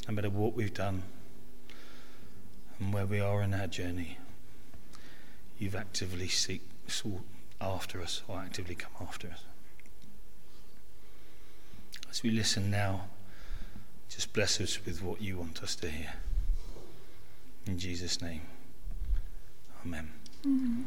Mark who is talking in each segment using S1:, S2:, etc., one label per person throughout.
S1: no matter what we've done and where we are in our journey, you've actively sought after us, or actively come after us. As we listen now, just bless us with what you want us to hear. In Jesus' name, amen. Mm-hmm.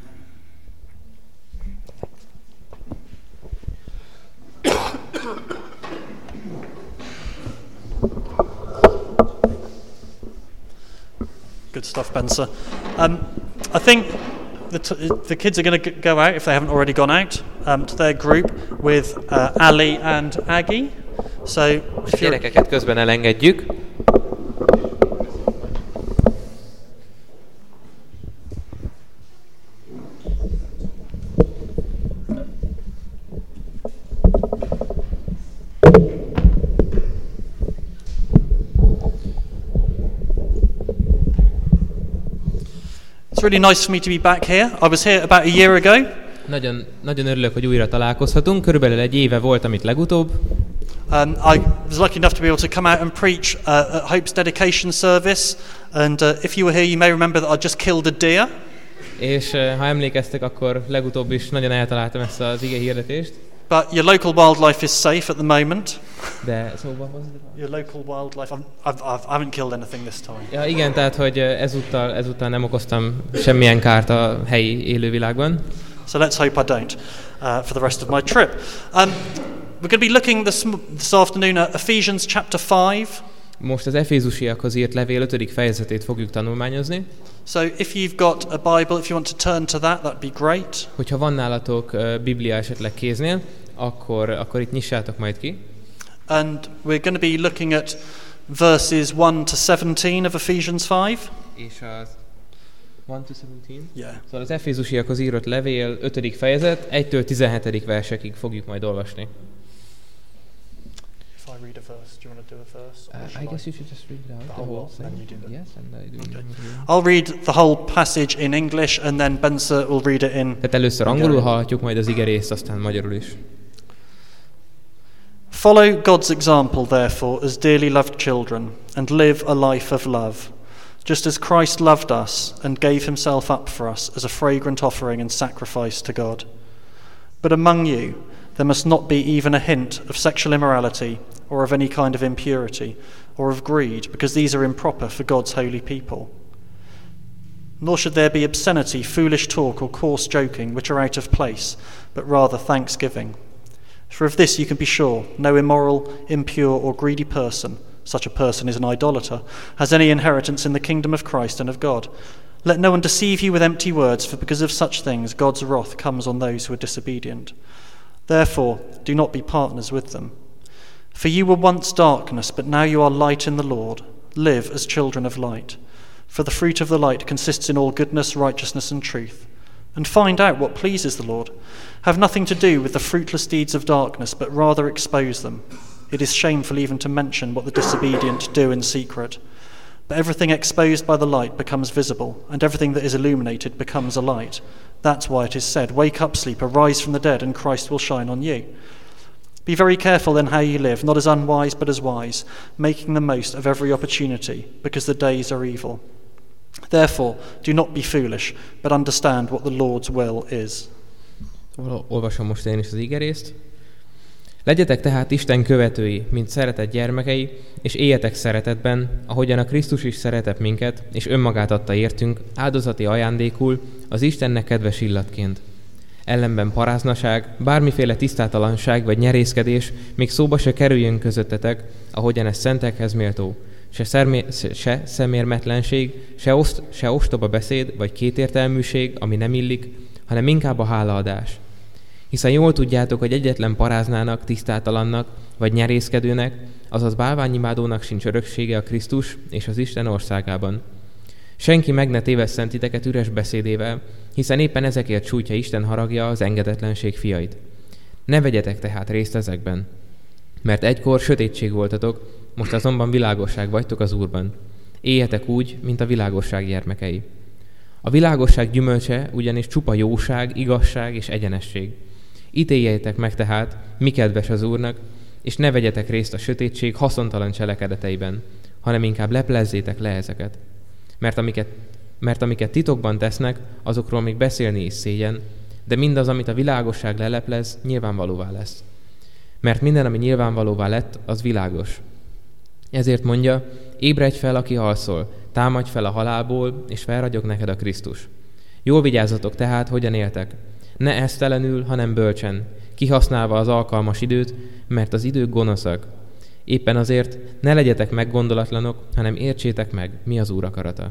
S2: Good stuff, Benza. I think the kids are going to go out, if they haven't already gone out, to their group with Ali and Aggie. So, if
S3: gyerekeket közben elengedjük.
S2: It's really nice for me to be back here. I was here about a year ago.
S3: Nagyon örülök, hogy újra találkozhatunk. Körülbelül egy éve voltam itt legutóbb.
S2: I was lucky enough to be able to come out and preach at Hope's dedication service. And if you were here, you may remember that I just killed a deer.
S3: És ha emlékeztek, akkor legutóbb is nagyon eltaláltam ezt az ige hirdetést.
S2: But your local wildlife is safe at the moment.
S3: De szóval
S2: your local wildlife. I haven't killed anything this time.
S3: Ja, igen, tehát hogy ezúttal nem okoztam semmilyen kárt a helyi élővilágban.
S2: So let's hope I don't for the rest of my trip. We're going to be looking this afternoon at Ephesians chapter 5.
S3: Most az Efézusiakhoz írt levél 5. fejezetét fogjuk tanulmányozni.
S2: So if you've got a Bible, if you want to turn to that'd be great.
S3: Hogyha van nálatok Biblia esetleg kéznél, akkor itt nyissátok majd ki.
S2: And we're going to be looking at verses 1 to 17 of Ephesians 5.
S3: És az 1 to 17?
S2: Yeah.
S3: Szóval az Efézusiakhoz írott levél 5. fejezet 1-től 17. versekig fogjuk majd olvasni.
S2: If I read a verse, do you want to do a verse?
S3: I guess you should just read it out.
S2: The whole thing. You do that.
S3: Yes, and I do.
S2: Okay. I'll read the whole passage in English, and then Benza will read it in.
S3: Tehát először angolul hallhatjuk, majd az igerészt, aztán magyarul is.
S2: Follow God's example, therefore, as dearly loved children, and live a life of love, just as Christ loved us and gave himself up for us as a fragrant offering and sacrifice to God. But among you there must not be even a hint of sexual immorality, or of any kind of impurity, or of greed, because these are improper for God's holy people. Nor should there be obscenity, foolish talk, or coarse joking, which are out of place, but rather thanksgiving. For of this you can be sure, no immoral, impure, or greedy person, such a person is an idolater, has any inheritance in the kingdom of Christ and of God. Let no one deceive you with empty words, for because of such things God's wrath comes on those who are disobedient. Therefore, do not be partners with them. For you were once darkness, but now you are light in the Lord. Live as children of light. For the fruit of the light consists in all goodness, righteousness, and truth. And find out what pleases the Lord. Have nothing to do with the fruitless deeds of darkness, but rather expose them. It is shameful even to mention what the disobedient do in secret. But everything exposed by the light becomes visible, and everything that is illuminated becomes a light. That's why it is said, "Wake up, sleeper, rise from the dead, and Christ will shine on you." Be very careful then how you live, not as unwise but as wise, making the most of every opportunity, because the days are evil. Therefore, do not be foolish, but understand what the Lord's will is.
S3: Olvasom most én is az igerészt. Legyetek tehát Isten követői, mint szeretett gyermekei, és éljetek szeretetben, ahogyan a Krisztus is szeretett minket, és önmagát adta értünk, áldozati ajándékul, az Istennek kedves illatként. Ellenben paráznaság, bármiféle tisztátalanság vagy nyerészkedés még szóba se kerüljön közöttetek, ahogyan ez szentekhez méltó. Se szemérmetlenség, se ostoba beszéd vagy kétértelműség, ami nem illik, hanem inkább a hálaadás. Hiszen jól tudjátok, hogy egyetlen paráznának, tisztátalannak vagy nyerészkedőnek, azaz bálványimádónak sincs öröksége a Krisztus és az Isten országában. Senki meg ne tévesszen titeket üres beszédével, hiszen éppen ezekért sújtja Isten haragja az engedetlenség fiait. Ne vegyetek tehát részt ezekben, mert egykor sötétség voltatok, most azonban világosság vagytok az Úrban. Éljetek úgy, mint a világosság gyermekei. A világosság gyümölcse ugyanis csupa jóság, igazság és egyenesség. Ítéljétek meg tehát, mi kedves az Úrnak, és ne vegyetek részt a sötétség haszontalan cselekedeteiben. hanem inkább leplezzétek le ezeket. Mert amiket titokban tesznek, azokról még beszélni is szégyen, de mindaz, amit a világosság leleplez, nyilvánvalóvá lesz. Mert minden, ami nyilvánvalóvá lett, az világos. Ezért mondja, ébredj fel, aki alszol, támadj fel a halálból, és felragyog neked a Krisztus. Jól vigyázzatok tehát, hogyan éltek. Ne esztelenül, hanem bölcsen, kihasználva az alkalmas időt, mert az idők gonoszak. Éppen azért ne legyetek meggondolatlanok, hanem értsétek meg, mi az Úr akarata.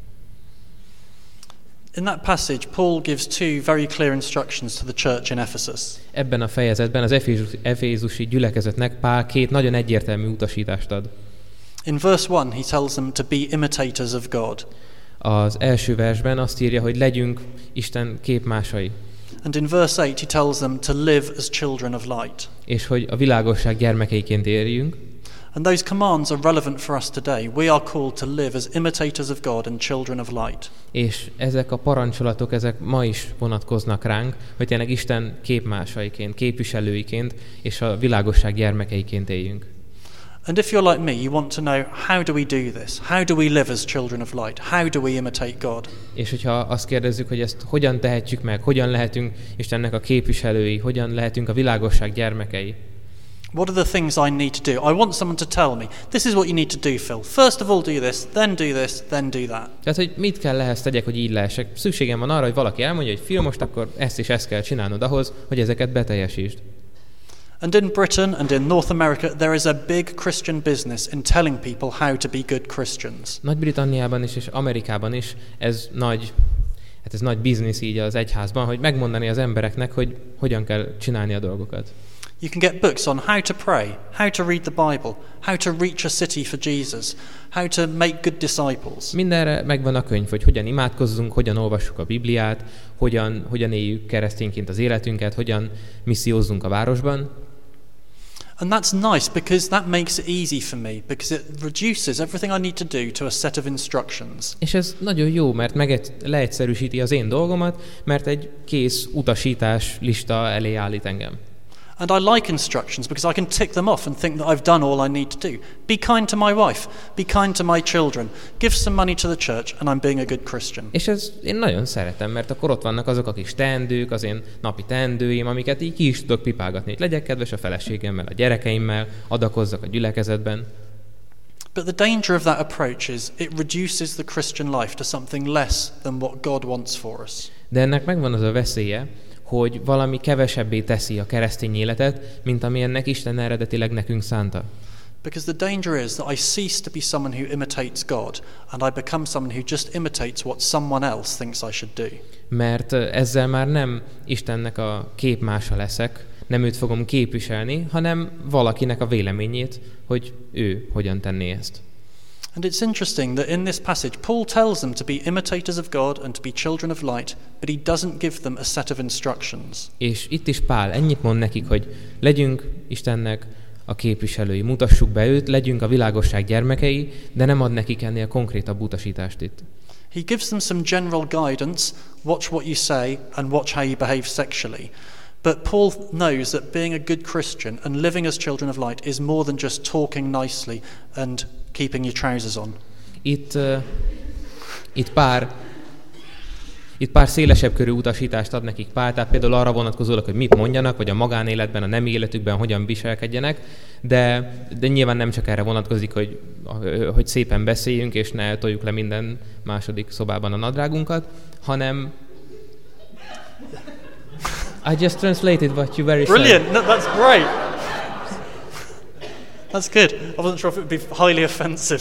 S2: In that passage, Paul gives two very clear instructions to the church in Ephesus.
S3: Ebben a fejezetben az efézusi gyülekezetnek Pál két nagyon egyértelmű utasítást ad.
S2: In verse 1, he tells them to be imitators of God.
S3: Az első versben azt írja, hogy legyünk Isten képmásai.
S2: And in verse 8, he tells them to live as children of light.
S3: És hogy a világosság gyermekeiként éljünk.
S2: And those commands are relevant for us today. We are called to live as imitators of God and children of light.
S3: És ezek a parancsolatok, ezek ma is vonatkoznak ránk, hogy tényleg Isten képmásaiként, képviselőiként és a világosság gyermekeiként éljünk.
S2: And if you're like me, you want to know, how do we do this? How do we live as children of light? How do we imitate God?
S3: És hogyha azt kérdezzük, hogy ezt hogyan tehetjük meg, hogyan lehetünk Istennek a képviselői, hogyan lehetünk a világosság gyermekei?
S2: What are the things I need to do? I want someone to tell me, this is what you need to do, Phil. First of all do this, then do this, then do that.
S3: Tehát, hogy mit kell ehhez tegyek, hogy így lehessek? Szükségem van arra, hogy valaki elmondja, hogy Phil, most akkor ezt és ezt kell csinálnod ahhoz, hogy ezeket beteljesítsd.
S2: And in Britain and in North America, there is a big Christian business in telling people how to be good Christians.
S3: Nagy-Britanniában is és Amerikában is ez nagy biznisz így az egyházban, hogy megmondani az embereknek, hogy hogyan kell csinálni a dolgokat.
S2: You can get books on how to pray, how to read the Bible, how to reach a city for Jesus, how to make good disciples.
S3: Mindenre megvan a könyv, hogy hogyan imádkozzunk, hogyan olvassuk a Bibliát, hogyan éljük keresztényként az életünket, hogyan missziózzunk a városban.
S2: And that's nice because that makes it easy for me, because it reduces everything I need to do to a set of instructions.
S3: És ez nagyon jó, mert leegyszerűsíti az én dolgomat, mert egy kész utasítás lista elé állít engem.
S2: And I like instructions because I can tick them off and think that I've done all I need to do. Be kind to my wife, be kind to my children, give some money to the church, and I'm being a good Christian.
S3: És ez én nagyon szeretem, mert akkor ott vannak azok a kis teendők, az én napi teendőim, amiket így ki is tudok pipálgatni. Legyek kedves a feleségemmel, a gyerekeimmel, adakozzak a gyülekezetben.
S2: But the danger of that approach is it reduces the Christian life to something less than what God wants for us.
S3: De ennek megvan az a veszélye, hogy valami kevesebbé teszi a keresztény életet, mint ami ennek Isten eredetileg nekünk szánta.
S2: Because the danger is that I cease to be someone who imitates God, and I become someone who just imitates what someone else thinks I should do.
S3: Mert ezzel már nem Istennek a képmása leszek, nem őt fogom képviselni, hanem valakinek a véleményét, hogy ő hogyan tenné ezt.
S2: And it's interesting that in this passage, Paul tells them to be imitators of God and to be children of light, but he doesn't give them a set of instructions.
S3: És itt is Pál ennyit mond nekik, hogy legyünk Istennek a képviselői, mutassuk be őt, legyünk a világosság gyermekei, de nem ad nekik ennél konkrétabb utasítást itt.
S2: He gives them some general guidance, watch what you say and watch how you behave sexually. But Paul knows that being a good Christian and living as children of light is more than just talking nicely and keeping your trousers on.
S3: Itt pár szélesebb körű utasítást ad nekik Pál, tehát például arra vonatkozólag, hogy mit mondjanak, vagy a magánéletben, a nemi életükben hogyan viselkedjenek, de nyilván nem csak erre vonatkozik, hogy szépen beszéljünk, és ne toljuk le minden második szobában a nadrágunkat, hanem I just translated what you very
S2: Brilliant! No, that's great! That's good. I wasn't sure if it would be highly offensive.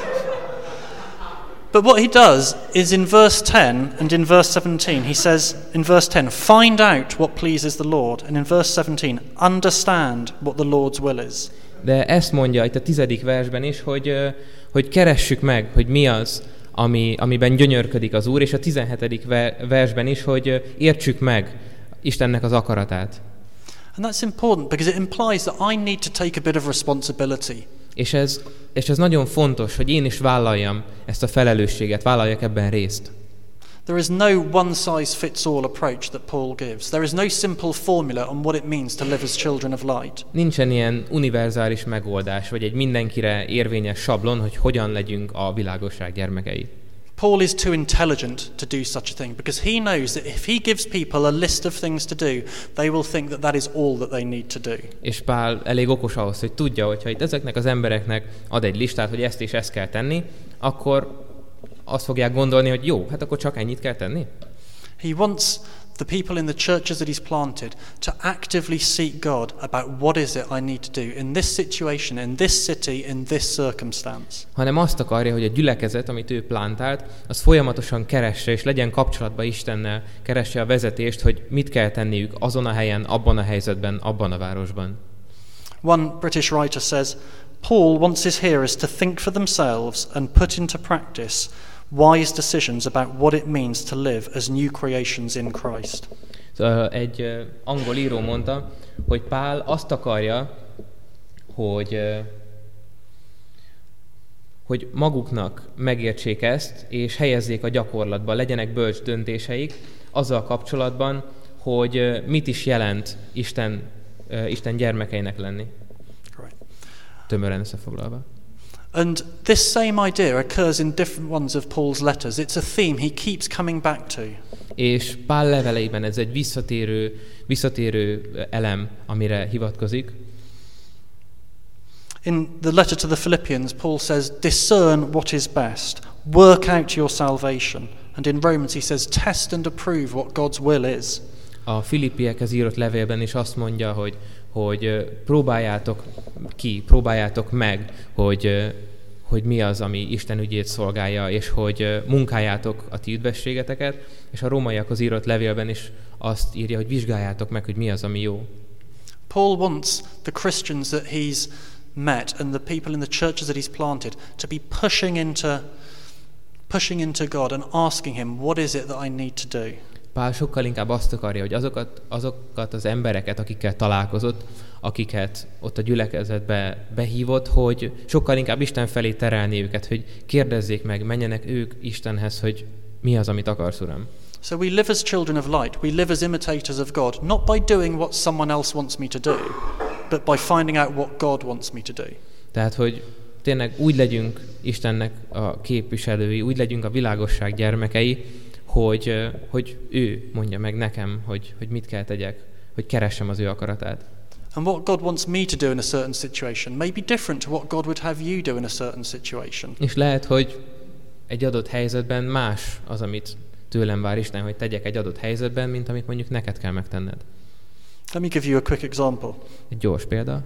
S2: But what he does is in verse 10 and in verse 17, he says in verse 10, find out what pleases the Lord, and in verse 17, understand what the Lord's will is.
S3: De ezt mondja itt a 10. versben is, hogy keressük meg, hogy mi az, amiben gyönyörködik az Úr, és a 17. versben is, hogy értsük meg Istennek az akaratát.
S2: And that's important because it implies that I need to take a bit of responsibility.
S3: És ez nagyon fontos, hogy én is vállaljam ezt a felelősséget, vállaljak ebben részt.
S2: There is no one-size-fits-all approach that Paul gives. There is no simple formula on what it means to live as children of light.
S3: Nincsen ilyen univerzális megoldás, vagy egy mindenkire érvényes sablon, hogy hogyan legyünk a világosság gyermekei.
S2: Paul is too intelligent to do such a thing because he knows that if he gives people a list of things to do, they will think that that is all that they need to do.
S3: És Pál elég okos ahhoz, hogy tudja, hogy ha itt ezeknek az embereknek ad egy listát, hogy ezt és ezt kell tenni, akkor azt fogják gondolni, hogy jó, hát akkor csak ennyit kell tenni.
S2: He wants the people in the churches that he's planted to actively seek God about what is it I need to do in this situation, in this city, in this circumstance.
S3: Hanem azt akarja, hogy a gyülekezet, amit ő plantált, az folyamatosan keresse, és legyen kapcsolatban Istennel, keresse a vezetést, hogy mit kell tenniük azon a helyen, abban a helyzetben, abban a városban.
S2: One British writer says, Paul wants his hearers to think for themselves and put into practice wise decisions about what it means to live as new creations in Christ.
S3: Szóval egy angol író mondta, hogy Pál azt akarja, hogy maguknak megértsék ezt, és helyezzék a gyakorlatba, legyenek bölcs döntéseik azzal kapcsolatban, hogy mit is jelent Isten gyermekeinek lenni. Tömören összefoglalva.
S2: And this same idea occurs in different ones of Paul's letters. It's a theme he keeps coming back to.
S3: És Pál leveleiben ez egy visszatérő elem, amire hivatkozik.
S2: In the letter to the Philippians, Paul says, discern what is best, work out your salvation. And in Romans he says, test and approve what God's will is.
S3: A Filippiekhez írott levélben is azt mondja, hogy próbáljátok meg, hogy mi az, ami Isten ügyét szolgálja, és hogy munkáljátok a ti üdvességeteket, és a rómaiakhoz írott levélben is azt írja, hogy vizsgáljátok meg, hogy mi az, ami jó.
S2: Paul wants the Christians that he's met and the people in the churches that he's planted to be pushing into God and asking him, what is it that I need to do?
S3: Pál sokkal inkább azt akarja, hogy azokat az embereket, akikkel találkozott, akiket ott a gyülekezetbe behívott, hogy sokkal inkább Isten felé terelni őket, hogy kérdezzék meg, menjenek ők Istenhez, hogy mi az, amit akarsz, Uram.
S2: So we live as children of light. We live as imitators of God, not by doing what someone else wants me to do, but by finding out what God wants me to do. Tehát,
S3: hogy tényleg úgy legyünk Istennek a képviselői, úgy legyünk a világosság gyermekei, hogy ő mondja meg nekem, hogy mit kell tegyek, hogy keressem az ő akaratát.
S2: And what God wants me to do in a certain situation may be different to what God would have you do in a certain situation.
S3: És lehet, hogy egy adott helyzetben más az, amit tőlem vár Isten, hogy tegyek egy adott helyzetben, mint amit mondjuk neked kell megtenned.
S2: Let me give you a quick example.
S3: Egy gyors példa.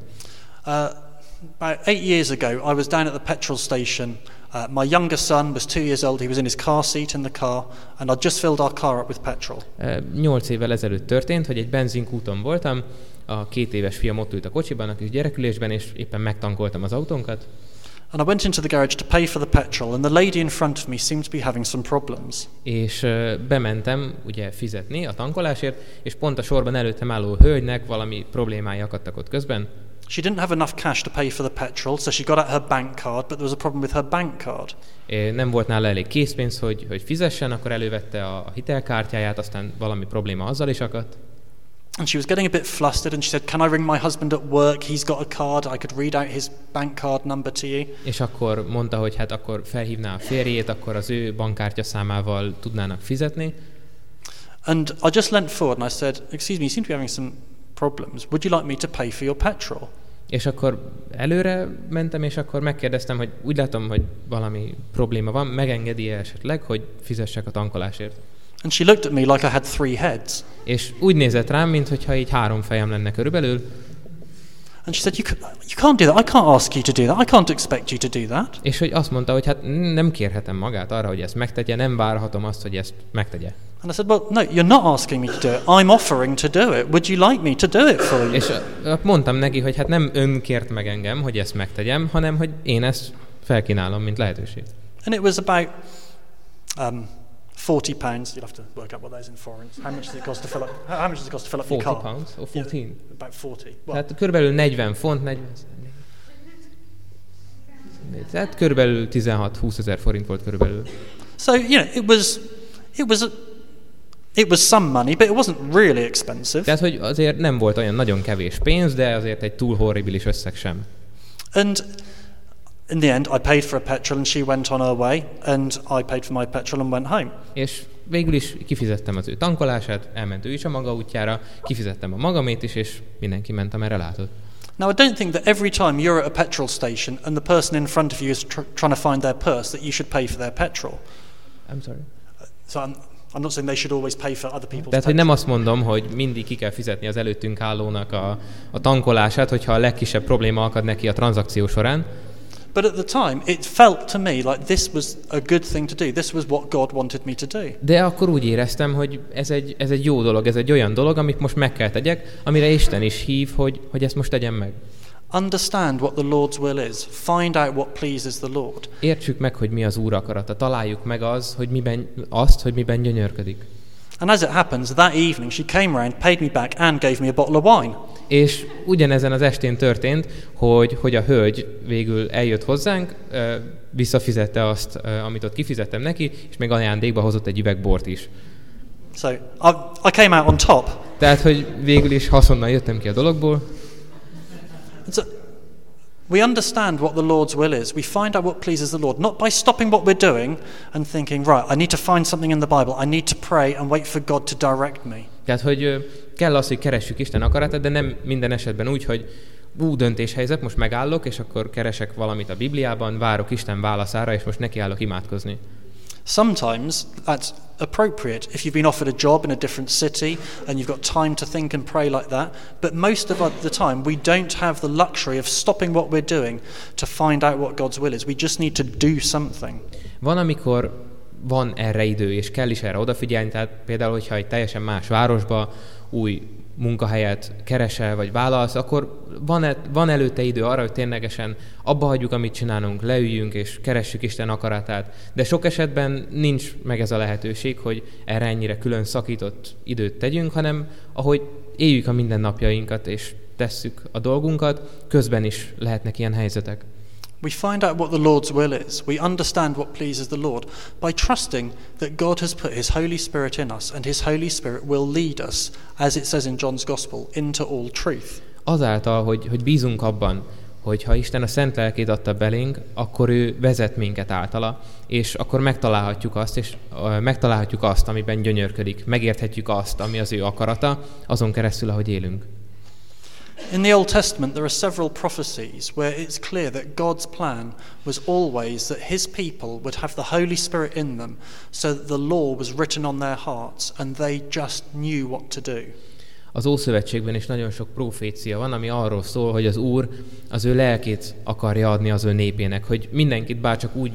S2: About 8 years ago, I was down at the petrol station. My younger son was 2 years old. He was in his car seat in the car, and I'd just filled our car up with petrol.
S3: 8 évvel ezelőtt történt, hogy egy benzinkúton voltam, a 2 éves fiam ott ült a kocsiban, a kis gyerekülésben, és éppen megtankoltam az autónkat.
S2: And I went into the garage to pay for the petrol, and the lady in front of me seemed to be having some problems.
S3: És bementem ugye fizetni a tankolásért, és pont a sorban előttem álló hölgynek valami problémái akadtak ott közben.
S2: She didn't have enough cash to pay for the petrol, so she got out her bank card, but there was a problem with her bank card.
S3: Nem volt nála elég készpénz, hogy fizessen, akkor elővette a hitelkártyáját, aztán valami probléma azzal is akadt.
S2: And she was getting a bit flustered, and she said, "Can I ring my husband at work? He's got a card. I could read out his bank card number to you."
S3: És akkor mondta, hogy hát akkor felhívná a férjét, akkor az ő bankkártya számával tudnának fizetni.
S2: And I just leant forward and I said, "Excuse me, you seem to be having some problems. Would you like me to pay for your petrol?"
S3: És akkor előre mentem, és akkor megkérdeztem, hogy úgy látom, hogy valami probléma van, megengedi-e esetleg, hogy fizessek a tankolásért.
S2: And she looked at me like I had 3 heads.
S3: És úgy nézett rám, mintha így 3 fejem lenne körülbelül.
S2: And she said, you can't do that. I can't ask you to do that. I can't expect you to do that.
S3: És hogy azt mondta, hogy hát nem kérhetem magát arra, hogy ezt megtegye, nem várhatom azt, hogy ezt megtegye.
S2: And I said, well, no, you're not asking me to do it. I'm offering to do it. Would you like me to do it for you?
S3: És mondtam neki, hogy hát nem ön kért meg engem, hogy ezt megtegyem, hanem hogy én ezt felkínálom, mint lehetőség.
S2: And it was about £40. You'll have to work out what that is in forints. How much does it cost to fill up? How much does it cost to fill up your car?
S3: 40 pounds or 14?
S2: Yeah, about 40. Well,
S3: tehát körülbelül 40 font, 40. Tehát körülbelül 16-20 ezer forint volt körülbelül.
S2: So, you know, It was some money, but it wasn't really expensive.
S3: Tehát, hogy azért nem volt olyan nagyon kevés pénz, de azért egy túl horribilis összeg sem.
S2: And in the end, I paid for a petrol and she went on her way, and I paid for my petrol and went home.
S3: És végül is kifizettem az ő tankolását, elment ő is a maga útjára, kifizettem a magamét is, és mindenki ment, amerre látott.
S2: Now, I don't think that every time you're at a petrol station and the person in front of you is trying to find their purse, that you should pay for their petrol.
S3: I'm sorry.
S2: So I'm not saying they should always pay for other people's
S3: Tehát, hogy
S2: petrol.
S3: nem azt mondom, hogy mindig ki kell fizetni az előttünk állónak a tankolását, hogyha a legkisebb probléma akad neki a tranzakció során.
S2: But at the time, it felt to me like this was a good thing to do. This was what God wanted me to do.
S3: De akkor úgy éreztem, hogy ez egy jó dolog, ez egy olyan dolog, amit most meg kell tegyek, amire Isten is hív, hogy ezt most tegyem meg.
S2: Understand what the Lord's will is. Find out what pleases the Lord.
S3: Értsük meg, hogy mi az Úr akarata. Találjuk meg hogy miben gyönyörködik.
S2: And as it happens, that evening she came round, paid me back and gave me a bottle of wine.
S3: És ugyanezen az estén történt, hogy a hölgy végül eljött hozzánk, visszafizette azt, amit ott kifizettem neki, és még ajándékba hozott egy üveg bort is.
S2: So I came out on top.
S3: Tehát, hogy végül is haszonnal jöttem ki a dologból.
S2: We understand what the Lord's will is. We find out what pleases the Lord, not by stopping what we're doing and thinking, right, I need to find something in the Bible. I need to pray and wait for God to direct me.
S3: Tehát, hogy kell az, hogy keressük Isten akaratát, de nem minden esetben úgy, hogy döntéshelyzet, most megállok, és akkor keresek valamit a Bibliában, várok Isten válaszára, és most nekiállok imádkozni.
S2: Sometimes that's appropriate if you've been offered a job in a different city and you've got time to think and pray like that. But most of the time we don't have the luxury of stopping what we're doing to find out what God's will is. We just need to do something.
S3: Van, amikor van erre idő, és kell is erre odafigyelni, tehát például, hogyha egy teljesen más városba új munkahelyet keresel, vagy vállalsz, akkor van előtte idő arra, hogy ténylegesen abba hagyjuk, amit csinálunk, leüljünk, és keressük Isten akaratát. De sok esetben nincs meg ez a lehetőség, hogy erre ennyire külön szakított időt tegyünk, hanem ahogy éljük a mindennapjainkat, és tesszük a dolgunkat, közben is lehetnek ilyen helyzetek.
S2: We find out what the Lord's will is. We understand what pleases the Lord by trusting that God has put His Holy Spirit in us, and His Holy Spirit will lead us, as it says in John's Gospel, into all truth.
S3: Azáltal, hogy bízunk abban, hogy ha Isten a Szent Lelkét adta belénk, akkor ő vezet minket általa, és akkor megtalálhatjuk azt, amiben gyönyörködik, megérthetjük azt, ami az ő akarata, azon keresztül, ahogy élünk.
S2: In the Old Testament, there are several prophecies where it's clear that God's plan was always that His people would have the Holy Spirit in them, so that the law was written on their hearts and they just knew what to do.
S3: Az Ószövetségben is nagyon sok profécia van, ami arról szól, hogy az Úr az ő lelkét akarja adni az ő népének, hogy mindenkit bárcsak úgy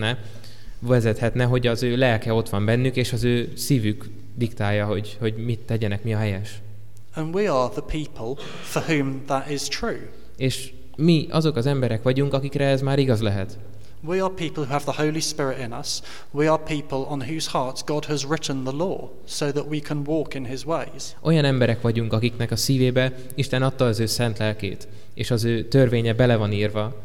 S3: vezethetne, hogy az ő lelke ott van bennük, és az ő szívük diktálja, hogy mit tegyenek, mi a helyes.
S2: And we are the people for whom that is true.
S3: És mi azok az emberek vagyunk, akikre ez már igaz lehet.
S2: We are people who have the Holy Spirit in us. We are people on whose hearts God has written the law, so that we can walk in His ways.
S3: Olyan emberek vagyunk, akiknek a szívébe Isten adta az ő szent lelkét, és az ő törvénye bele van írva.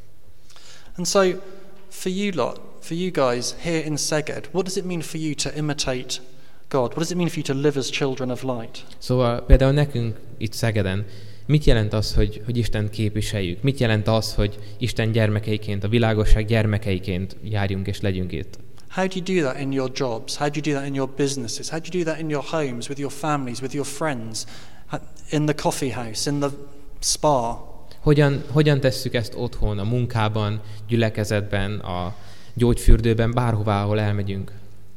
S2: And so, for you guys here in Szeged, what does it mean for you to imitate God? What does it mean for you to live as children of light?
S3: Szóval például nekünk itt Szegeden, mit jelent az, hogy Istent képviseljük? Mit jelent az, hogy Isten gyermekeiként, a világosság gyermekeiként járjunk és legyünk itt?
S2: How do you do that in your jobs? How do you do that in your businesses? How do you do that in your homes, with your families, with your friends, in the coffee house, in the spa?
S3: Hogyan tesszük ezt otthon, a munkában, gyülekezetben, a gyógyfürdőben, bárhová, ahol elmegyünk?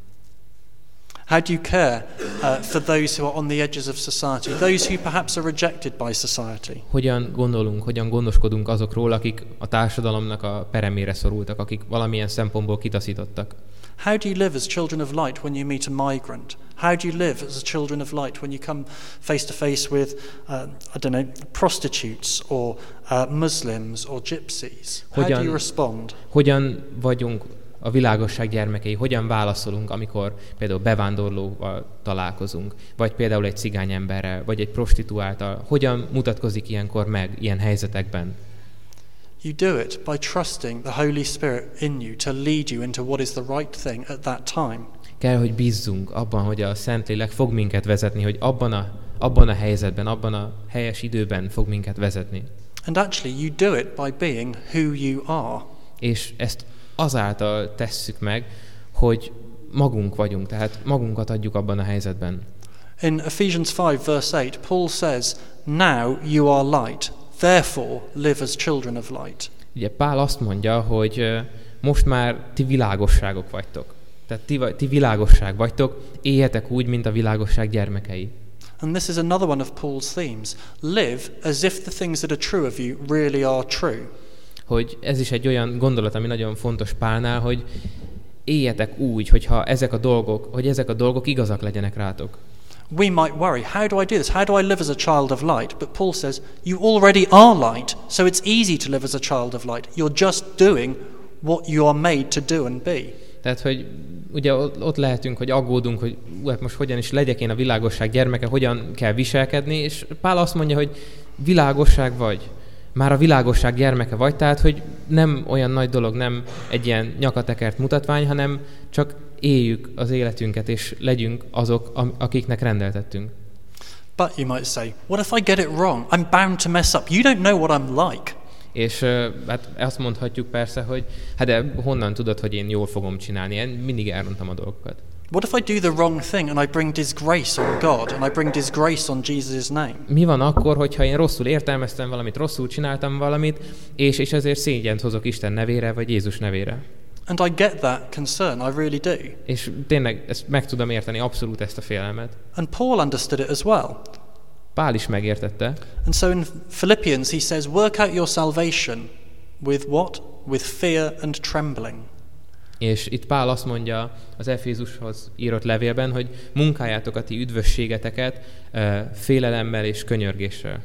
S2: How do you care for those who are on the edges of society, those who perhaps are rejected by society?
S3: Hogyan gondoskodunk azokról, akik a társadalomnak a peremére szorultak, akik valamilyen szempontból kitaszítottak?
S2: How do you live as children of light when you meet a migrant? How do you live as children of light when you come face to face with, prostitutes or Muslims or gypsies? How do you respond?
S3: Hogyan vagyunk a világosság gyermekei, hogyan válaszolunk, amikor például bevándorlóval találkozunk, vagy például egy cigány emberrel, vagy egy prostituáltal, hogyan mutatkozik ilyenkor meg ilyen helyzetekben?
S2: You do it by trusting the Holy Spirit in you to lead you into what is the right thing at that time.
S3: kell, hogy bízzunk abban, hogy a Szentlélek fog minket vezetni, hogy abban a helyzetben, abban a helyes időben fog minket vezetni.
S2: And actually you do it by being who you are.
S3: És ezt azáltal tesszük meg, hogy magunk vagyunk, tehát magunkat adjuk abban a helyzetben.
S2: In Ephesians 5 verse 8, Paul says, "Now you are light, therefore live as children of light."
S3: Ugye Pál azt mondja, hogy most már ti világosságok vagytok. Tehát ti világosság vagytok, éljetek úgy, mint a világosság gyermekei.
S2: And this is another one of Paul's themes. Live as if the things that are true of you really are true.
S3: Hogy ez is egy olyan gondolat, ami nagyon fontos Pálnál, hogy éljetek úgy, hogyha ezek a dolgok igazak legyenek rátok.
S2: We might worry, how do I do this? How do I live as a child of light? But Paul says, you already are light, so it's easy to live as a child of light. You're just doing what you are made to do and be.
S3: Tehát, hogy ugye ott lehetünk, hogy aggódunk, hogy hát most hogyan is legyek én a világosság gyermeke, hogyan kell viselkedni, és Pál azt mondja, hogy világosság vagy. Már a világosság gyermeke vagy, tehát, hogy nem olyan nagy dolog, nem egy ilyen nyakatekert mutatvány, hanem csak éljük az életünket, és legyünk azok, akiknek rendeltettünk.
S2: But you might say, what if I get it wrong? I'm bound to mess up. You don't know what I'm like.
S3: És hát azt mondhatjuk persze, hogy hát de honnan tudod, hogy én jól fogom csinálni? Én mindig elrontam a dolgokat.
S2: What if I do the wrong thing and I bring disgrace on God and I bring disgrace on Jesus' name?
S3: Mi van akkor, hogyha én rosszul értelmeztem valamit, rosszul csináltam valamit, és ezért szégyent hozok Isten nevére, vagy Jézus nevére?
S2: And I get that concern, I really do.
S3: És tényleg ezt meg tudom érteni, abszolút ezt a félelmet.
S2: And Paul understood it as well.
S3: Pál is megértette.
S2: And so in Philippians he says, work out your salvation with what? With fear and trembling.
S3: És itt Pál azt mondja az Efézushoz írott levélben, hogy munkáljátok a ti üdvösségeteket félelemmel és könyörgéssel.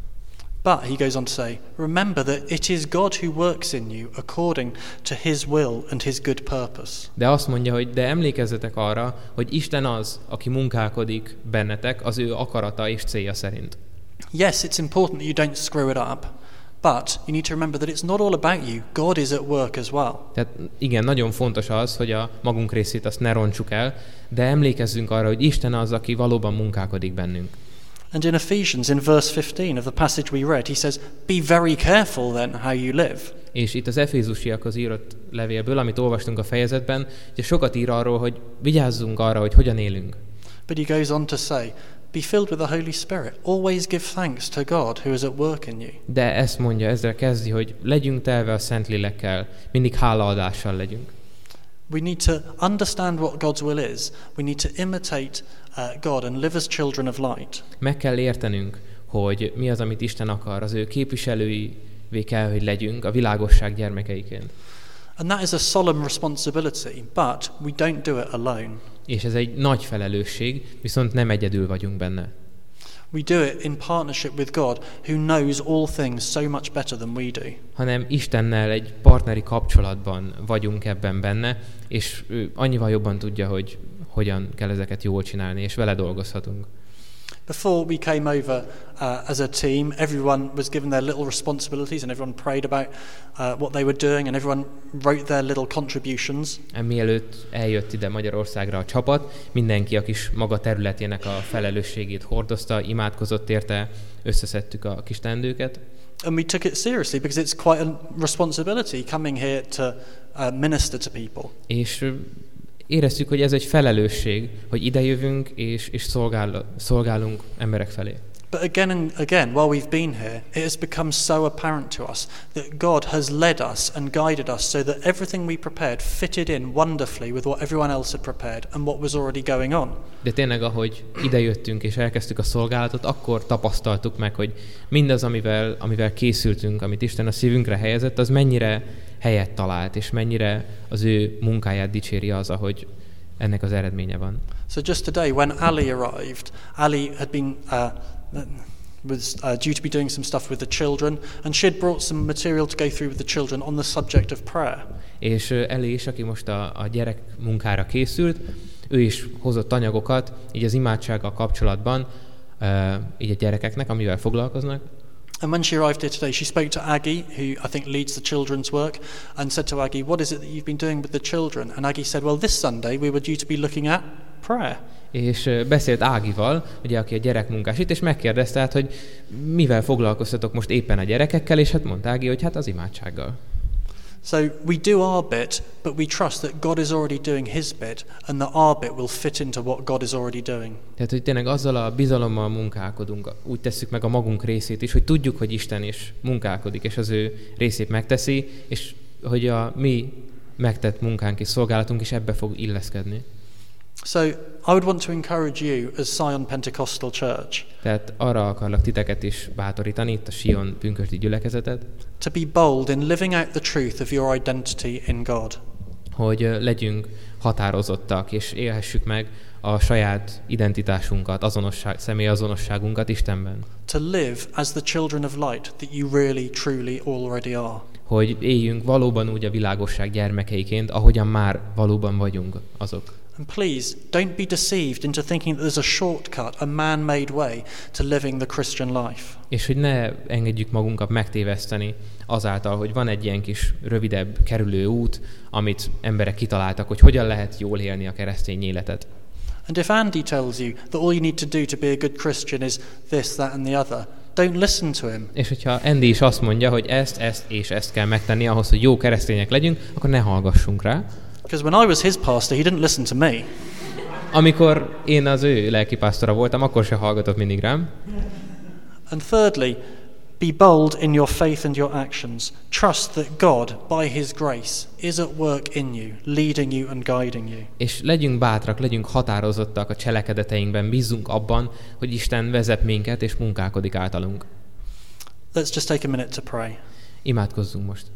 S2: But he goes on to say, remember that it is God who works in you according to his will and his good purpose.
S3: De azt mondja, hogy de emlékezzetek arra, hogy Isten az, aki munkálkodik bennetek az ő akarata és célja szerint.
S2: Yes, it's important that you don't screw it up, but you need to remember that it's not all about you. God is at work as well.
S3: Tehát igen, nagyon fontos az, hogy a magunk részét azt ne rontsuk el, de emlékezzünk arra, hogy Isten az, aki valóban munkálkodik bennünk.
S2: And in Ephesians, in verse 15 of the passage we read, he says, be very careful then how you live.
S3: És itt az Efézusiakhoz írott levélből, amit olvastunk a fejezetben, ugye sokat ír arról, hogy vigyázzunk arra, hogy hogyan élünk.
S2: But he goes on to say, be filled with the Holy Spirit. Always give thanks to God who is at work in you.
S3: De ezt mondja, ezzel kezdi, hogy legyünk telve a Szentlélekkel, mindig hálaadással legyünk.
S2: We need to understand what God's will is. We need to imitate God and live as children of light.
S3: Meg kell értenünk, hogy mi az, amit Isten akar, az ő képviselőivé kell, hogy legyünk a világosság gyermekeiként.
S2: And that is a solemn responsibility, but we don't do it alone.
S3: És ez egy nagy felelősség, viszont nem egyedül vagyunk benne.
S2: We do it in partnership with God, who knows all things so much better than we do.
S3: Hanem Istennel egy partneri kapcsolatban vagyunk ebben benne, és ő annyival jobban tudja, hogy hogyan kell ezeket jól csinálni, és vele dolgozhatunk.
S2: Before we came over as a team, everyone was given their little responsibilities and everyone prayed about what they were doing and everyone wrote their little contributions.
S3: Mielőtt eljött ide Magyarországra a csapat, mindenki a kis maga területének a felelősségét hordozta, imádkozott érte, összeszedtük a kis teendőket.
S2: And we took it seriously because it's quite a responsibility coming here to minister to people.
S3: És éreztük, hogy ez egy felelősség, hogy idejövünk és szolgálunk emberek felé.
S2: But again and again, while we've been here, it has become so apparent to us that God has led us and guided us so that everything we prepared fitted in wonderfully with what everyone else had prepared and what was already going on.
S3: De tényleg, ahogy idejöttünk és elkezdtük a szolgálatot, akkor tapasztaltuk meg, hogy mindaz, amivel készültünk, amit Isten a szívünkre helyezett, az mennyire helyet talált, és mennyire az ő munkáját dicséri az, ahogy ennek az eredménye van.
S2: So just today, when Ali arrived, Ali had been was due to be doing some stuff with the children, and she had brought some material to go through with the children on the subject of prayer.
S3: És Eli is, aki most a gyerek munkára készült, ő is hozott anyagokat, így az imádsággal kapcsolatban, így a gyerekeknek, amivel foglalkoznak.
S2: And when she arrived here today, she spoke to Aggie, who I think leads the children's work, and said to Aggie, what is it that you've been doing with the children? And Aggie said, well, this Sunday we were due to be looking at prayer.
S3: És beszélt Ágival, ugye, aki a gyerekmunkás itt, és megkérdezte, hát, hogy mivel foglalkoztatok most éppen a gyerekekkel, és hát mondta Ági, hogy hát az imádsággal.
S2: So we do our bit, but we trust that God is already doing his bit, and that our bit will fit into what God is already doing.
S3: Tehát, hogy tényleg azzal a bizalommal munkálkodunk, úgy tesszük meg a magunk részét is, hogy tudjuk, hogy Isten is munkálkodik, és az ő részét megteszi, és hogy a mi megtett munkánk és szolgálatunk is ebbe fog illeszkedni.
S2: So I would want to encourage you as Sion Pentecostal Church.
S3: Tehát arra akarlak titeket is bátorítani, itt a Sion pünkösdi gyülekezetet,
S2: To be bold in living out the truth of your identity in God.
S3: hogy legyünk határozottak, és élhessük meg a saját identitásunkat, személyazonosságunkat Istenben.
S2: To live as the children of light that you really, truly already are.
S3: Hogy éljünk valóban úgy a világosság gyermekeiként, ahogyan már valóban vagyunk azok.
S2: And please, don't be deceived into thinking that there's a shortcut, a man-made way to living the Christian life.
S3: És hogy ne engedjük magunkat megtéveszteni azáltal, hogy van egy ilyen kis rövidebb kerülő út, amit emberek kitaláltak, hogy hogyan lehet jól élni a keresztény életet.
S2: And if Andy tells you that all you need to do to be a good Christian is this, that and the other, don't listen to him.
S3: És hogyha Andy is azt mondja, hogy ezt és ezt kell megtenni ahhoz, hogy jó keresztények legyünk, akkor ne hallgassunk rá.
S2: Because when I was his pastor, he didn't listen to me.
S3: Amikor én az ő lelkipásztora voltam, akkor se hallgatott mindig rám.
S2: And thirdly, be bold in your faith and your actions. Trust that God, by his grace, is at work in you, leading you and guiding you.
S3: És legyünk bátrak, legyünk határozottak a cselekedeteinkben, bízzunk abban, hogy Isten vezet minket és munkálkodik általunk.
S2: Let's just take a minute to pray.
S3: Imádkozzunk most.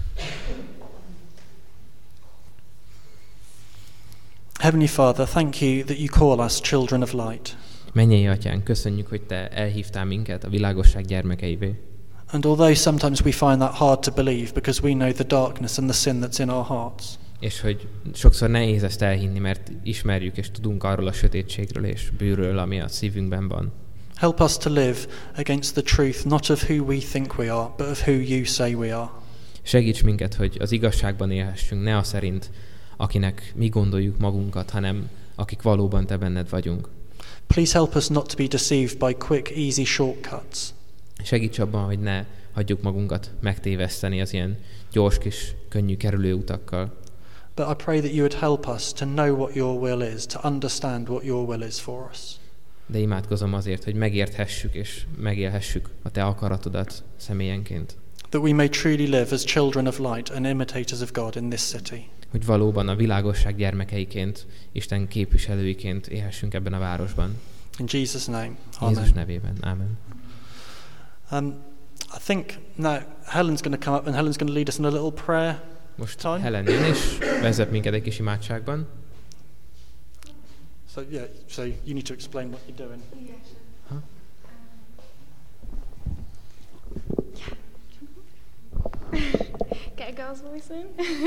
S2: Heavenly Father, thank you that you call us children of light.
S3: Mennyei Atyánk, köszönjük, hogy Te elhívtál minket a világosság gyermekeivé.
S2: And although sometimes we find that hard to believe because we know the darkness and the sin that's in our hearts,
S3: És hogy sokszor nehéz ezt elhinni, mert ismerjük és tudunk arról a sötétségről és bűnről, ami a szívünkben van.
S2: help us to live against the truth, not of who we think we are, but of who you say we are.
S3: Segíts minket, hogy az igazságban élhessünk, ne a szerint, akinek mi gondoljuk magunkat, hanem akik valóban Te benned vagyunk.
S2: Please help us not to be deceived by quick, easy shortcuts.
S3: Segíts abban, hogy ne hagyjuk magunkat megtéveszteni az ilyen gyors kis, könnyű kerülőutakkal.
S2: But I pray that you would help us to know what your will is, to understand what your will is for us.
S3: De imádkozom azért, hogy megérthessük és megélhessük a Te akaratodat személyenként.
S2: That we may truly live as children of light and imitators of God in this city.
S3: Hogy valóban a világosság gyermekeiként, Isten képviselőiként élhessünk ebben a városban.
S2: In Jesus' name, amen.
S3: Jézus nevében. Ámen.
S2: I think now Helen's going to come up and Helen's going to lead us in a little prayer.
S3: Most
S2: Time.
S3: Helen jön és vezet minket egy kis imádságban.
S2: So you need to explain what you're doing.
S4: Get a girl's voice in.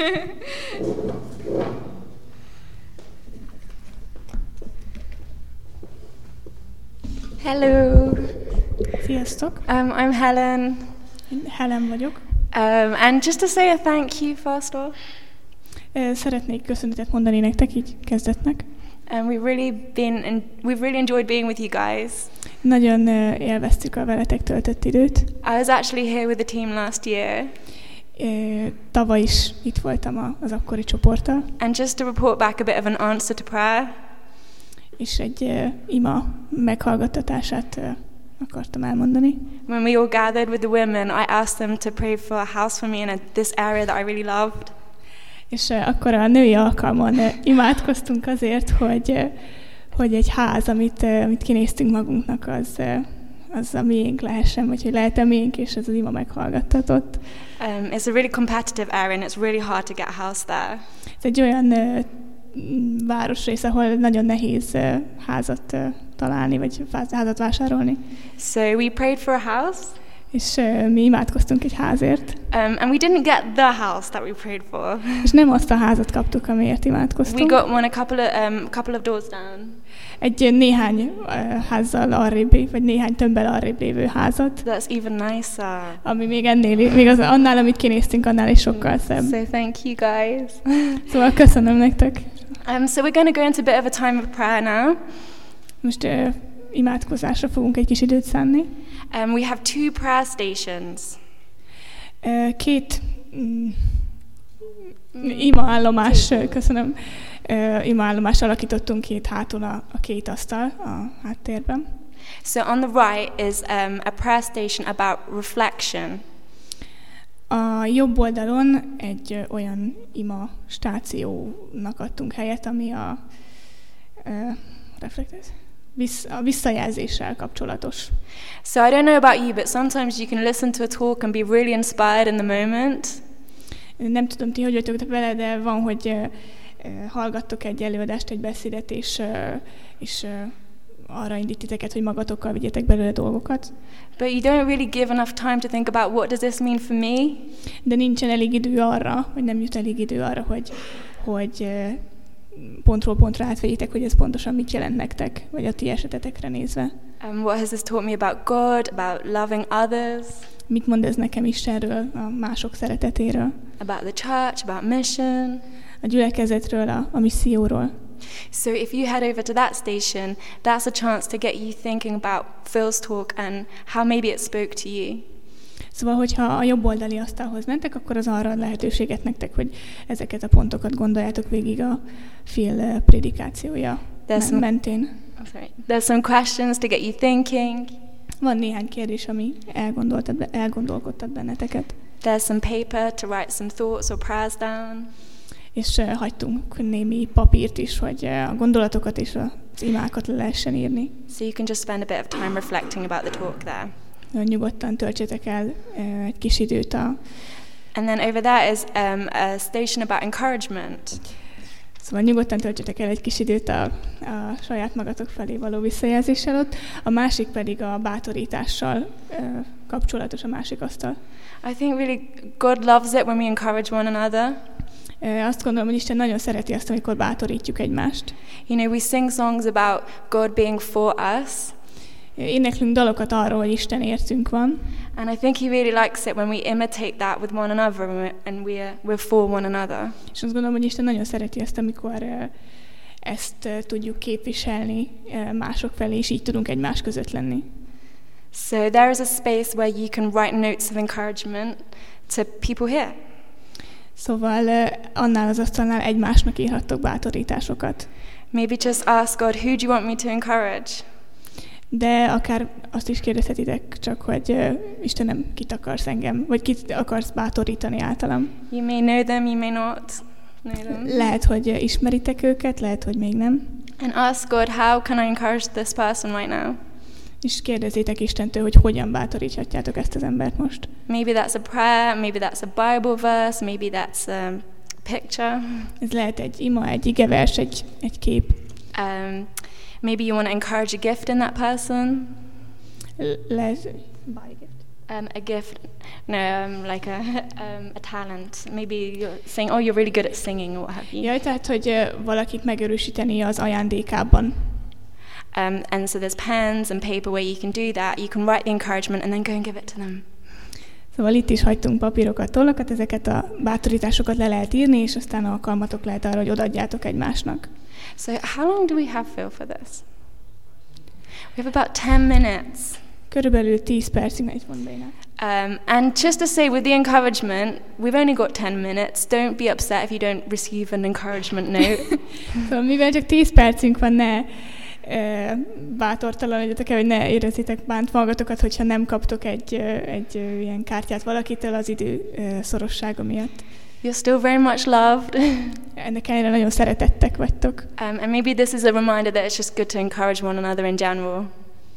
S4: Hello.
S5: Sziasztok!
S4: I'm Helen.
S5: Én Helen vagyok.
S4: And just to say a thank you first of all.
S5: Szeretnék köszönetet mondani nektek így kezdetnek.
S4: We've really enjoyed being with you guys.
S5: Nagyon élveztük a veletek töltött időt.
S4: I was actually here with the team last year.
S5: Tavaly is itt voltam az akkori csoporttal.
S4: And just to report back a bit of an answer to prayer.
S5: És egy ima meghallgattatását akartam elmondani.
S4: When we all gathered with the women, I asked them to pray for a house for me in this area that I really loved.
S5: És akkor a női alkalmon imádkoztunk azért, hogy egy ház, amit kinéztünk magunknak, az a miénk lehessen, vagy hogy lehet-e miénk, és ez az ima meghallgattatott.
S4: It's a really competitive area and it's really hard to get a house there.
S5: Ez egy olyan városrész, ahol nagyon nehéz házat találni, vagy házat vásárolni.
S4: So we prayed for a house.
S5: És mi imádkoztunk egy házért.
S4: And we didn't get the house that we prayed for.
S5: És nem azt a házat kaptuk, amiért
S4: We
S5: imádkoztunk.
S4: got one a couple of doors down.
S5: Egy néhány házzal arrébb, vagy néhány tömbbel arrébb lévő házat,
S4: That's even nicer.
S5: ami még annál, amit kinéztünk, annál is sokkal szebb.
S4: So thank you guys.
S5: Szóval köszönöm nektek.
S4: So we're going to go into a bit of a time of prayer now.
S5: Most imádkozásra fogunk egy kis időt szánni.
S4: We have 2 prayer stations.
S5: Két imaállomás, köszönöm, imaállomást alakítottunk két hátul a két asztal a háttérben.
S4: So on the right is a prayer station about reflection.
S5: A jobb oldalon egy olyan ima stációnak adtunk helyet, ami a visszajelzéssel kapcsolatos.
S4: So I don't know about you, but sometimes you can listen to a talk and be really inspired in the moment.
S5: Nem tudom, ti hogy vagytok vele, de van, hogy hallgattok egy előadást, egy beszédet, és arra indít titeket, hogy magatokkal vigyetek belőle dolgokat.
S4: But you don't really give enough time to think about what does this mean for me?
S5: De nincsen elég idő arra, vagy nem jut elég idő arra, hogy pontról pontra átvegyétek, hogy ez pontosan mit jelent nektek, vagy a ti esetetekre nézve.
S4: What has this taught me about God, about loving others?
S5: Mit mond ez nekem Istenről, a mások szeretetéről?
S4: About the church, about mission?
S5: A gyülekezetről, a misszióról.
S4: So if you head over to that station, that's a chance to get you thinking about Phil's talk and how maybe it spoke to you.
S5: Szóval, hogyha a jobb oldali asztalhoz mentek, akkor az arra ad lehetőséget nektek, hogy ezeket a pontokat gondoljátok végig a Phil prédikációja mentén.
S4: There's some questions to get you thinking.
S5: Van néhány kérdés, ami elgondolkodtat benneteket.
S4: There's some paper to write some thoughts or prayers down.
S5: És hagytunk némi papírt is, hogy a gondolatokat és az imákat le lehessen írni.
S4: So you can just spend a bit of time reflecting about the talk there.
S5: Nyugodtan töltsétek el egy kis időt
S4: And then over there is a station about encouragement.
S5: Szóval nyugodtan töltsétek el egy kis időt a saját magatok felé való visszajelzéssel ott. A másik pedig a bátorítással kapcsolatos, a másik asztal.
S4: I think really God loves it when we encourage one another.
S5: Azt gondolom, hogy Isten nagyon szereti azt, amikor bátorítjuk egymást.
S4: You know, we sing songs about God being for us.
S5: Éneklünk dalokat arról, hogy Isten értünk van.
S4: And I think he really likes it when we imitate that with one another and we're for one another.
S5: És azt gondolom, hogy Isten nagyon szereti azt, amikor ezt tudjuk képviselni mások felé, és így tudunk egymás között lenni.
S4: So there is a space where you can write notes of encouragement to people here.
S5: Szóval annál az asztalnál egymásnak írhattok bátorításokat.
S4: Maybe just ask God, who do you want me to encourage?
S5: De akár azt is kérdezhetitek csak, hogy Istenem, kit akarsz engem, vagy kit akarsz bátorítani általam.
S4: You may know them, you may not know them.
S5: Lehet, hogy ismeritek őket, lehet, hogy még nem.
S4: And ask God, how can I encourage this person right now?
S5: És kérdezzétek Istentől, hogy hogyan bátoríthatjátok ezt az embert most.
S4: Maybe that's a prayer, maybe that's a Bible verse, maybe that's a picture.
S5: Ez lehet egy ima, egy igevers, egy kép.
S4: Maybe you want to encourage a gift in that person.
S5: Lehet buy a gift.
S4: A gift, no, like a talent. Maybe you're saying, oh, you're really good at singing or what have you.
S5: Jaj, tehát, hogy valakit megerősíteni az ajándékában.
S4: And so there's pens and paper where you can do that. You can write the encouragement and then go and give it to them.
S5: Szóval itt is hagytunk papírokat, tollakat, ezeket a bátorításokat le lehet írni, és aztán alkalmatok lehet arra, hogy odaadjátok egymásnak.
S4: So how long do we have, Phil, for this? We have about 10 minutes.
S5: Körülbelül 10 percig megy van benne.
S4: And just to say, with the encouragement, we've only got 10 minutes. Don't be upset if you don't receive an encouragement note.
S5: Szóval mivel csak 10 percünk van, ne bátortalanodjatok el, hogy ne érezzétek bántva magatokat, hogyha nem kaptok egy ilyen kártyát valakitől az idő szorossága miatt.
S4: You're still very much loved.
S5: Ennek ellenére nagyon szeretettek vagytok.
S4: And maybe this is a reminder that it's just good to encourage one another in general.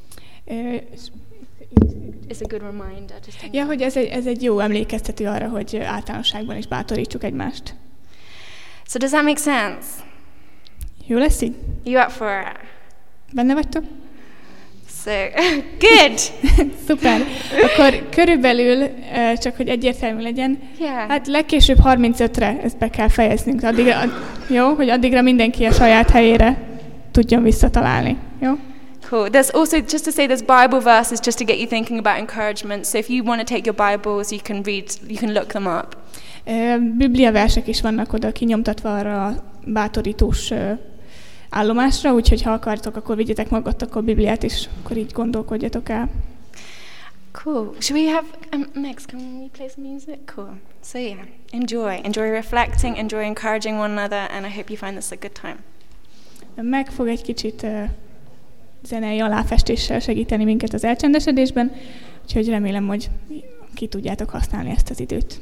S4: It's a good reminder.
S5: Ja, hogy ez egy jó emlékeztető arra, hogy általánosságban is bátorítsuk egymást.
S4: So does that make sense?
S5: Jó lesz így?
S4: You up for it?
S5: Benne vagytok?
S4: So So, good.
S5: Szuper. Akkor körülbelül, csak hogy egyértelmű legyen,
S4: Yeah.
S5: hát legkésőbb 35-re ezt be kell fejeznünk. Jó, hogy addigra mindenki a saját helyére tudjon visszatalálni. Jó?
S4: Cool. There's also, just to say, there's Bible verses just to get you thinking about encouragement. So if you want to take your Bibles, you can look them up.
S5: Biblia versek is vannak oda kinyomtatva arra a bátorítós állomásra, úgyhogy ha akartok, akkor vigyetek magatok Bibliát is, akkor így gondolkodjatok el.
S4: Cool. Should we have Megs? Can we play some music? Cool. So yeah, enjoy reflecting, enjoy encouraging one another, and I hope you find this a good time.
S5: Meg fog egy kicsit zenei aláfestéssel segíteni minket az elcsendesedésben, úgyhogy remélem, hogy ki tudjátok használni ezt az időt.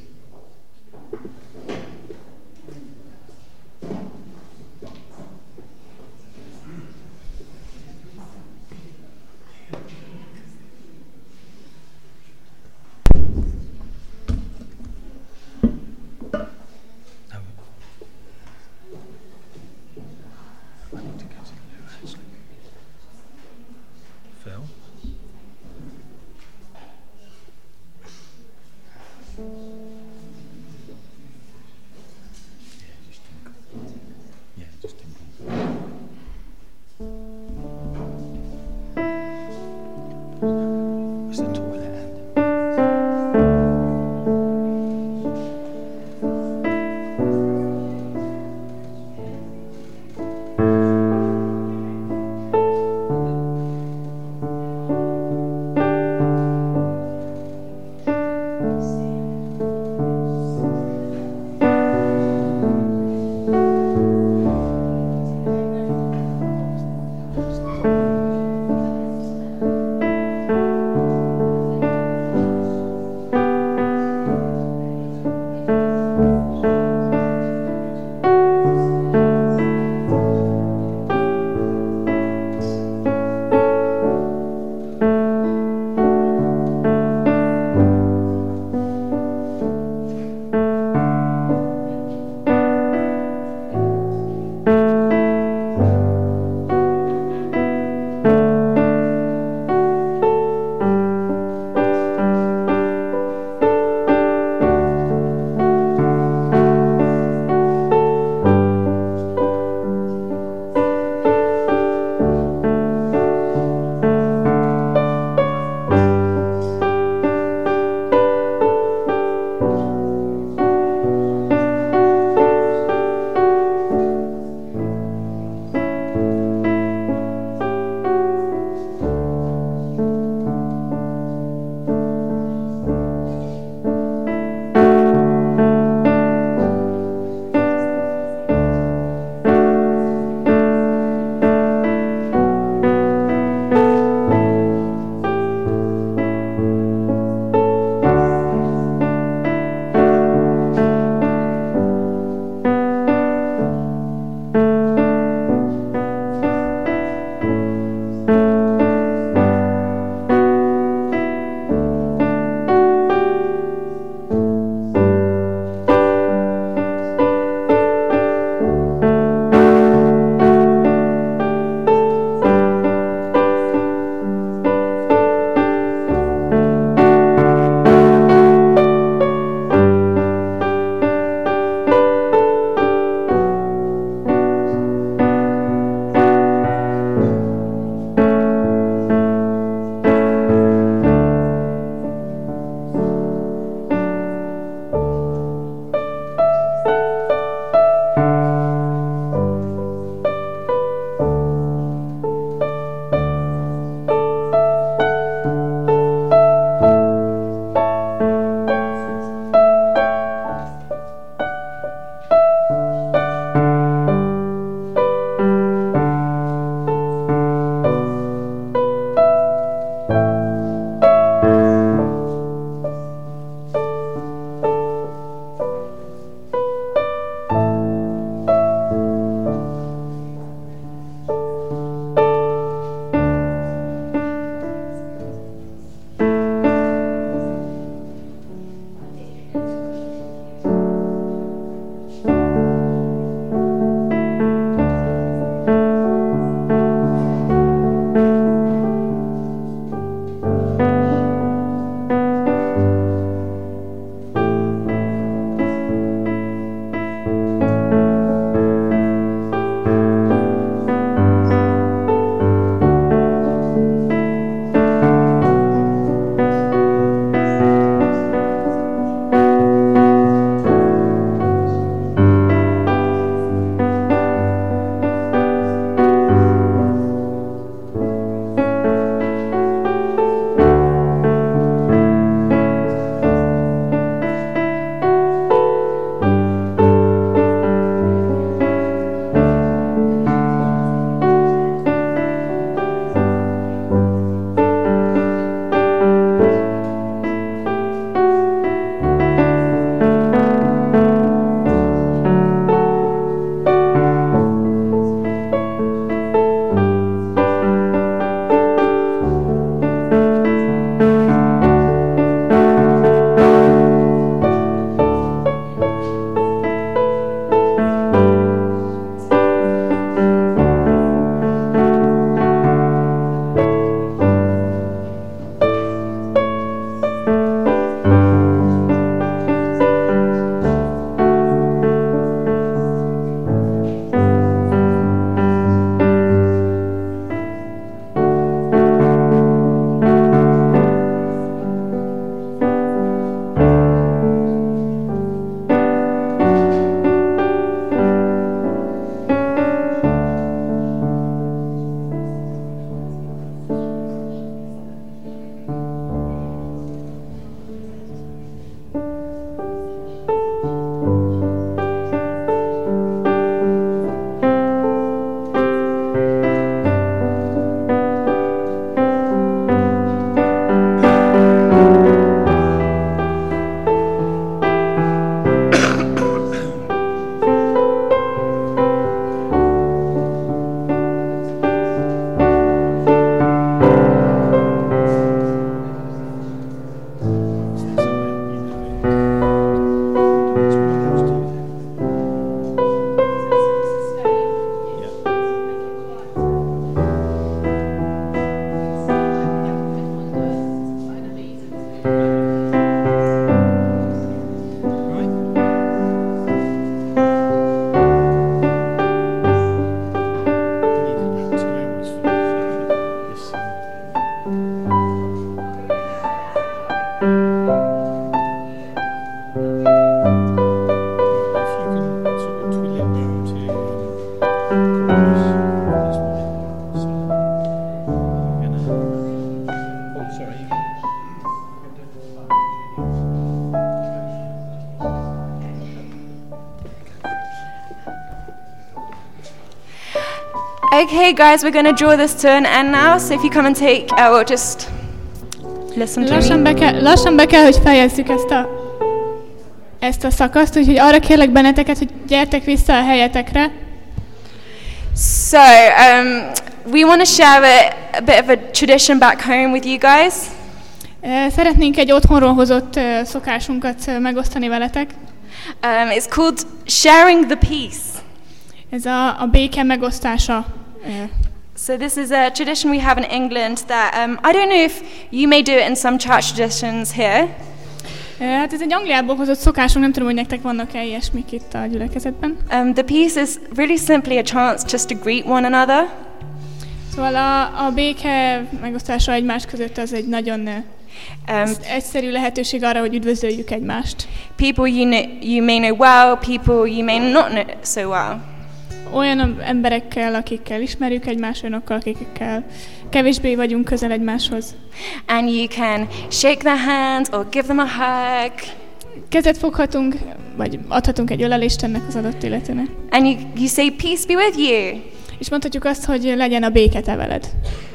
S4: Okay, guys, we're going to draw this to an end now. So if you come and take, or just listen to me.
S5: Lassan be kell, hogy fejezzük ezt a szakaszt, úgyhogy arra kérlek benneteket, hogy gyertek vissza a helyetekre.
S4: So, we want to share a bit of a tradition back home with you guys.
S5: Szeretnénk egy otthonról hozott szokásunkat megosztani veletek.
S4: It's called sharing the peace.
S5: Ez a béke megosztása.
S4: So this is a tradition we have in England that I don't know if you may do it in some church traditions here.
S5: Hát ez egy Angliából hozott szokásunk, nem tudom, hogy nektek vannak-e ilyesmik itt a gyülekezetben.
S4: The peace is really simply a chance just to greet one another.
S5: Szóval a béke megosztása egymás között az egy nagyon egyszerű lehetőség arra, hogy üdvözöljük egymást.
S4: People you may know well, people you may not know so well.
S5: Olyan emberekkel, akikkel ismerjük egymást, olyanokkal, akikkel kevésbé vagyunk közel egymáshoz.
S4: And you can shake their hands or give them a hug.
S5: Kezet foghatunk, vagy adhatunk egy ölelést ennek az adott illetőnek.
S4: And you say, peace be with you.
S5: És mondhatjuk azt, hogy legyen a béke te veled.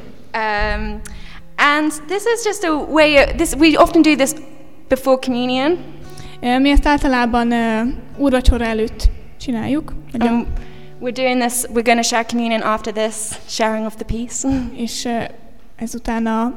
S4: And this is just a way, we often do this before communion.
S5: Mi ezt általában úrvacsora előtt csináljuk.
S4: We're going to share communion after this sharing of the peace.
S5: És ezután a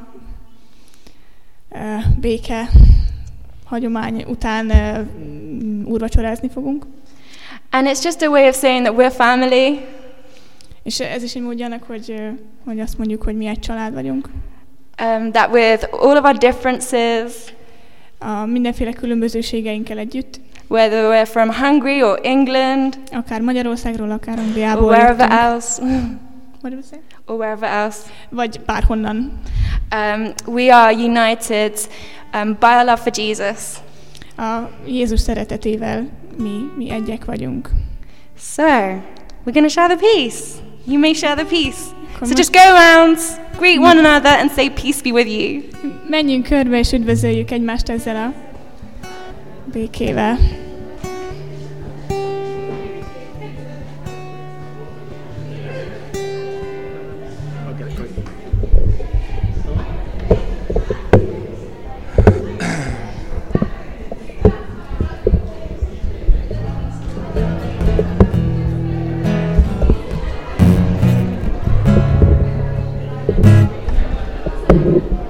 S5: béke hagyomány után úrvacsorázni fogunk.
S4: And it's just a way of saying that we're family.
S5: És ez is egy módja annak, hogy azt mondjuk, hogy mi egy család vagyunk.
S4: That with all of our differences,
S5: a mindenféle különbözőségeinkkel együtt,
S4: whether we're from Hungary or England,
S5: akár Magyarországról, akár Angliából,
S4: or wherever else,
S5: what did we say?
S4: Or wherever else,
S5: vagy bárhonnan.
S4: We are united by our love for Jesus.
S5: A Jézus szeretetével mi egyek vagyunk.
S4: So, we're going to share the peace. You may share the peace. So just go around, greet one another and say peace be with you.
S5: Menjünk körbe és üdvözöljük egymást ezzel a békével.
S6: Thank you.